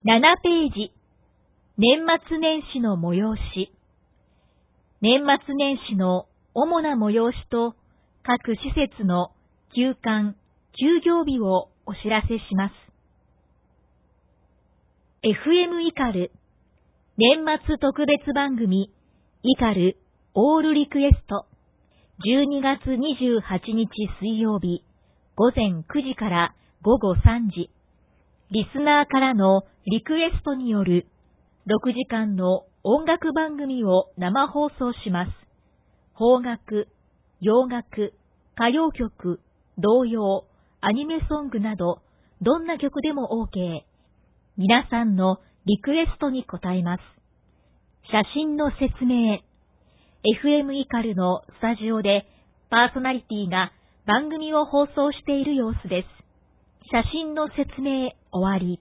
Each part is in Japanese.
7ページ、年末年始の催し。年末年始の主な催しと各施設の休館・休業日をお知らせします。FM イカル、年末特別番組、イカルオールリクエスト、12月28日水曜日、午前9時から午後3時、リスナーからのリクエストによる6時間の音楽番組を生放送します。邦楽、洋楽、歌謡曲、童謡、アニメソングなど、どんな曲でも OK。皆さんのリクエストに応えます。写真の説明。FM イカルのスタジオでパーソナリティが番組を放送している様子です。写真の説明終わり。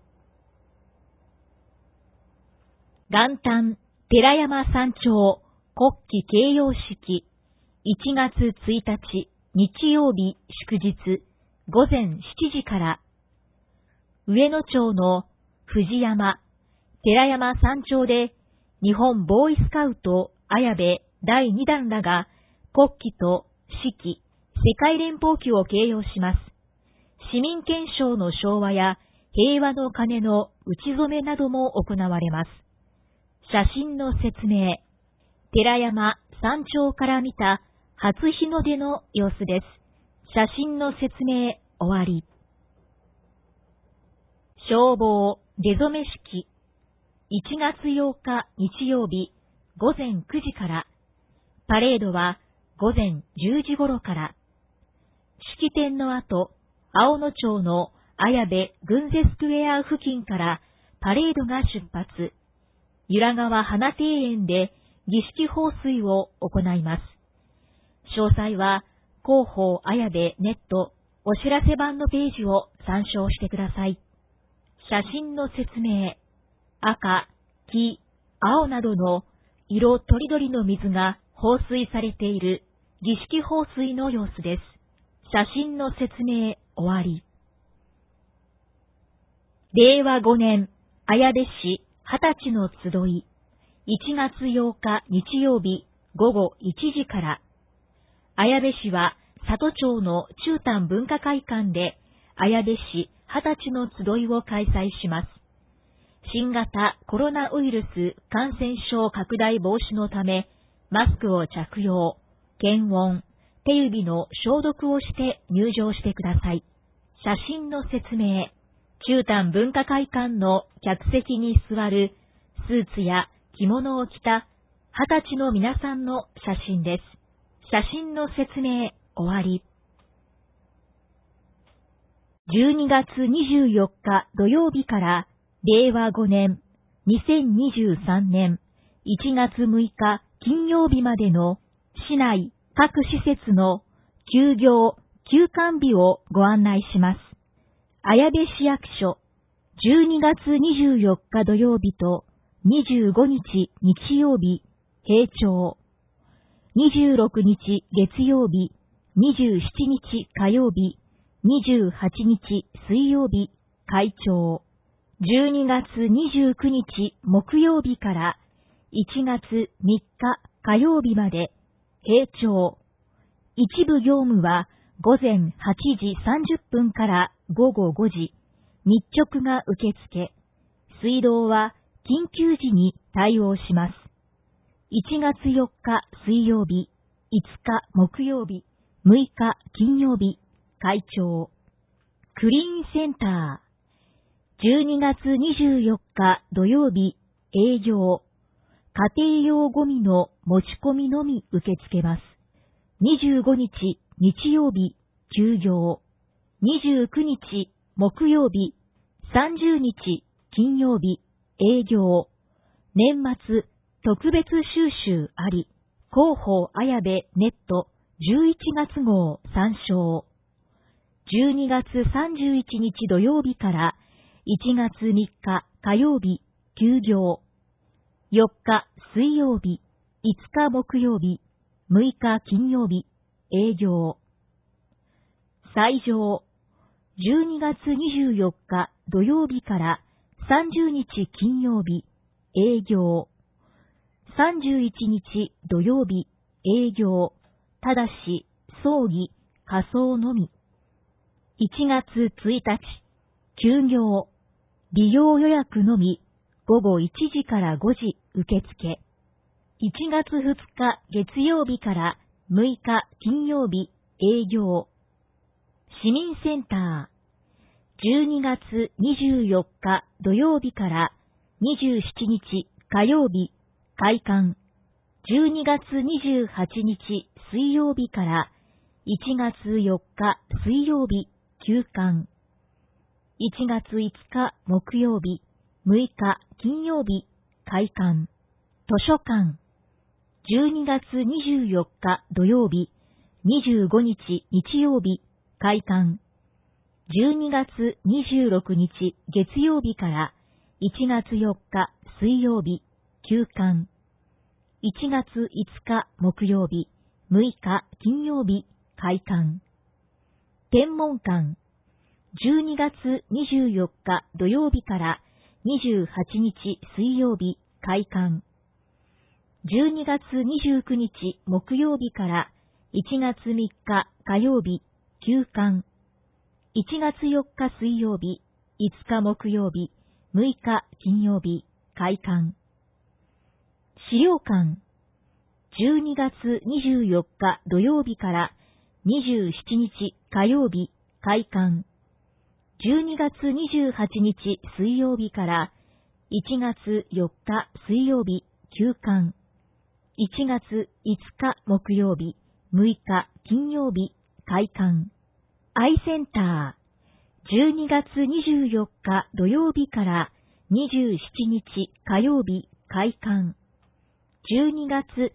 元旦寺山山頂国旗掲揚式1月1日日曜日祝日午前7時から上野町の藤山寺山山頂で日本ボーイスカウト綾部第2弾らが国旗と四季、世界連邦旗を掲揚します。市民憲章の唱和や平和の鐘の打ち初めなども行われます。写真の説明。寺山山頂から見た初日の出の様子です。写真の説明終わり。消防出初め式。1月8日日曜日午前9時から、パレードは午前10時頃から、式典の後、青野町の綾部軍勢スクエア付近からパレードが出発。由良川花庭園で儀式放水を行います。詳細は広報綾部ネットお知らせ版のページを参照してください。写真の説明。赤、黄、青などの色とりどりの水が放水されている儀式放水の様子です。写真の説明終わり。令和5年綾部市20歳の集い、1月8日日曜日午後1時から、綾部市は里町の中丹文化会館で綾部市20歳の集いを開催します。新型コロナウイルス感染症拡大防止のため、マスクを着用、検温、手指の消毒をして入場してください。写真の説明。中丹文化会館の客席に座るスーツや着物を着た20歳の皆さんの写真です。写真の説明終わり。12月24日土曜日から令和5年2023年1月6日金曜日までの市内各施設の休業・休館日をご案内します。綾部市役所、12月24日土曜日と25日日曜日、閉庁。26日月曜日、27日火曜日、28日水曜日、開庁。12月29日木曜日から1月3日火曜日まで、閉庁。一部業務は午前8時30分から午後5時、日直が受付。水道は緊急時に対応します。1月4日水曜日、5日木曜日、6日金曜日、開庁。クリーンセンター。12月24日土曜日、営業。家庭用ゴミの持ち込みのみ受け付けます。25日日曜日、休業。29日木曜日、30日金曜日、営業。年末特別収集あり。広報綾部ネット11月号参照。12月31日土曜日から1月3日火曜日、休業。4日水曜日、5日木曜日、6日金曜日、営業。西条。12月24日土曜日から 30日金曜日、営業。31日土曜日、営業。ただし、葬儀、火葬のみ。1月1日、休業。利用予約のみ、午後1時から5時受付。1月2日月曜日から6日金曜日、営業。市民センター。12月24日土曜日から27日火曜日、開館。12月28日水曜日から1月4日水曜日、休館。1月5日木曜日、6日金曜日、開館。図書館。12月24日土曜日、25日日曜日、開館。12月26日月曜日から1月4日水曜日、休館。1月5日木曜日、6日金曜日、開館。天文館。12月24日土曜日から28日水曜日、開館。12月29日木曜日から1月3日火曜日、休館。1月4日水曜日、5日木曜日、6日金曜日、開館。資料館。12月24日土曜日から27日火曜日、開館。12月28日水曜日から1月4日水曜日、休館。1月5日木曜日、6日金曜日、開館。アイセンター。12月24日土曜日から27日火曜日、開館。12月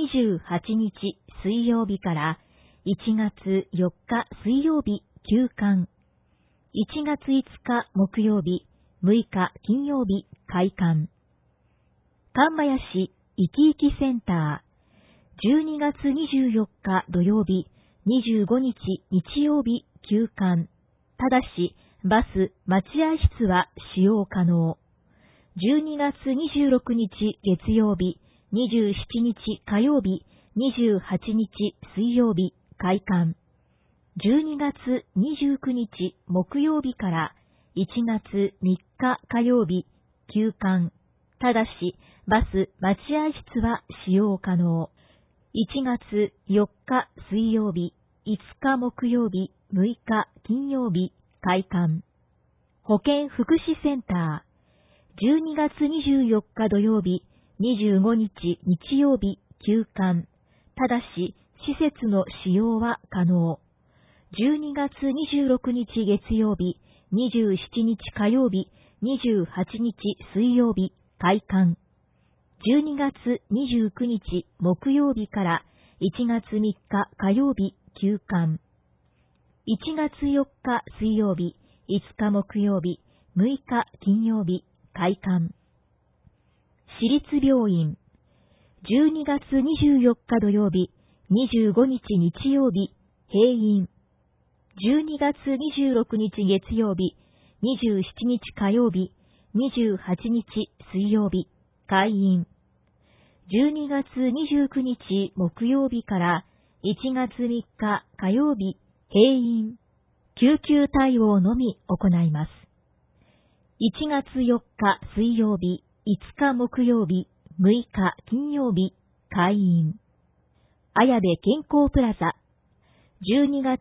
28日水曜日から1月4日水曜日、休館。1月5日木曜日、6日金曜日、開館。神林いきいきセンター。12月24日土曜日、25日日曜日、休館。ただし、バス待合室は使用可能。12月26日月曜日、27日火曜日、28日水曜日、開館。12月29日木曜日から1月3日火曜日、休館。ただし、バス待合室は使用可能。1月4日水曜日、5日木曜日、6日金曜日、開館。保健福祉センター。12月24日土曜日、25日日曜日、休館。ただし、施設の使用は可能。12月26日月曜日、27日火曜日、28日水曜日、開館。12月29日木曜日から1月3日火曜日、休館。1月4日水曜日、5日木曜日、6日金曜日、開館。市立病院。12月24日土曜日、25日日曜日、閉院。12月26日月曜日、27日火曜日、28日水曜日、開院。12月29日木曜日から1月3日火曜日、閉院。救急対応のみ行います。1月4日水曜日、5日木曜日、6日金曜日、開院。綾部健康プラザ。12月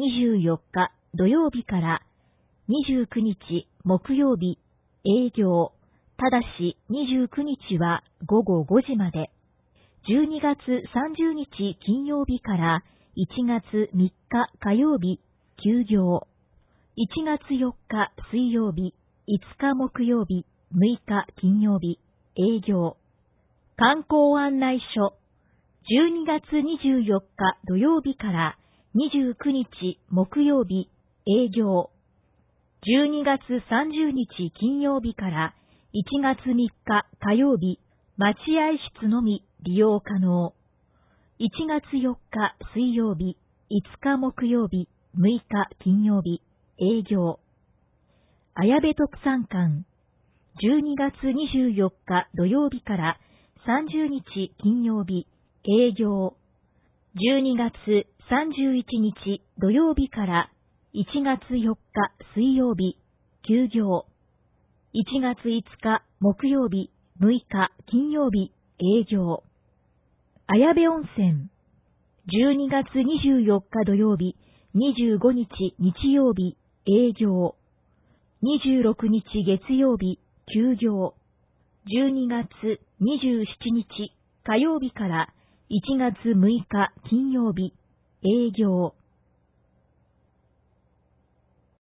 24日土曜日から29日木曜日、営業。ただし29日は午後5時まで。12月30日金曜日から1月3日火曜日、休業。1月4日水曜日、5日木曜日、6日金曜日、営業。観光案内所。12月24日土曜日から29日木曜日、営業。12月30日金曜日から1月3日火曜日、待合室のみ利用可能。1月4日水曜日、5日木曜日、6日金曜日、営業。綾部特産館。 12月24日土曜日から30日金曜日、営業。12月31日土曜日から1月4日水曜日、休業。1月5日木曜日、6日金曜日、営業。綾部温泉。12月24日土曜日、25日日曜日、営業。26日月曜日、休業。12月27日火曜日から1月6日金曜日、営業。